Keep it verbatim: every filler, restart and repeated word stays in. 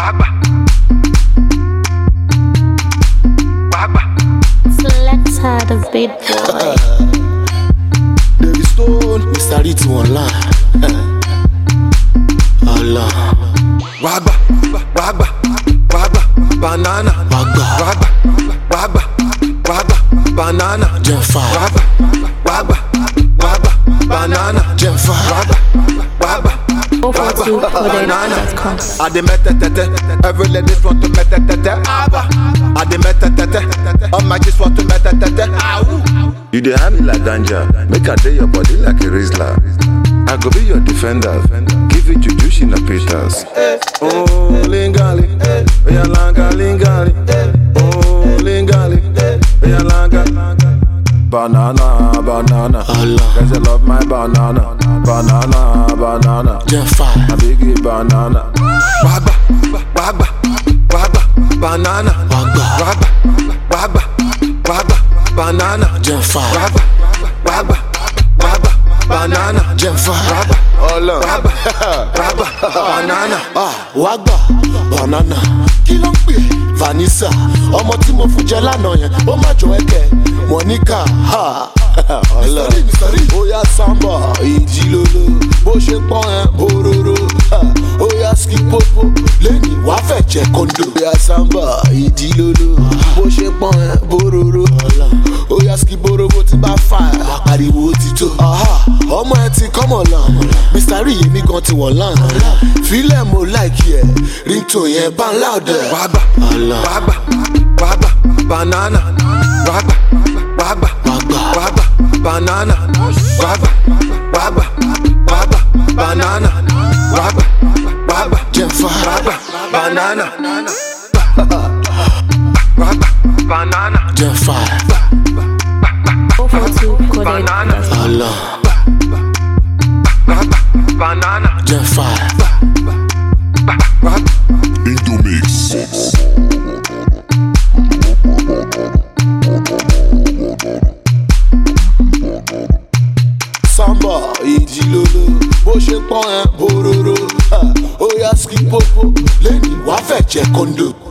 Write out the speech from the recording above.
Wagba. Wagba. Selector the big boy. David Stone, Mister Ritz online. Allah. Wagba. Wagba. Wagba. Banana. Wagba. Wagba. Wagba. Wagba. Banana. Gen five. Wagba. Wagba. Wagba. Banana. Gen five. Wagba. Wagba. banana dot com. I dey metetete, every ladies want to metetete. I dey metetete, all my kids want to metetete. You dey hand me like ganja, make I dey your body like a Rizla. I go be your defender, give you juju she na Peters. Oh lingali, oya langa lingali. Oh lingali, oya langa. Banana, banana, Allah. cause I love my banana. Banana, banana, Gen five. a biggie banana. Wagba, wagba, wagba, banana. Wagba. Wagba, wagba, wagba, banana. Gen five. Wagba, wagba, wagba, banana. Gen five. Wagba, Hold on. wagba, wagba, banana. Ah, Wagba, banana. Kí ló ń pè? Vanessa. Ọmọ tí mo fún jẹ lánàá yẹn, ó má jọ ẹ̀kẹ́. Monica, ha. Allah. Oya samba, ìjìlolo. Bó ṣe pọ́n ẹ, bororo. Ha. Oya skipopo, lẹ́yìn wá fẹ̀ jẹ kondo. Oya samba, ìjìlolo. Bó ṣe pọ́n ẹ, bororo. Oya skiboro bó ti bá fà ẹ́. Ariwo ti tó. Ọmọ ẹ ti kọ́mọ̀ lan. Mister Rí èmi gan ti wọ̀ lan. Fílẹ̀ mo láìkí ẹ̀. Ringtone yẹn bá ń láòdẹ̀. Wagba, Allah. wagba, wagba, banana. Wagba, wagba, Wagba. wagba, banana. Wagba, wagba, wagba, banana. Wagba, wagba, Gen five. wagba, banana. Wagba, banana. Gen five. Banana. Allah. Wagba, banana. Gen five. Wagba. Indomix. Samba, ìjìlolo. Bó ṣe pọ́n ẹ, bororo. Ha. Oya skipopo, lẹ́yìn wá fẹ̀ jẹ kondo.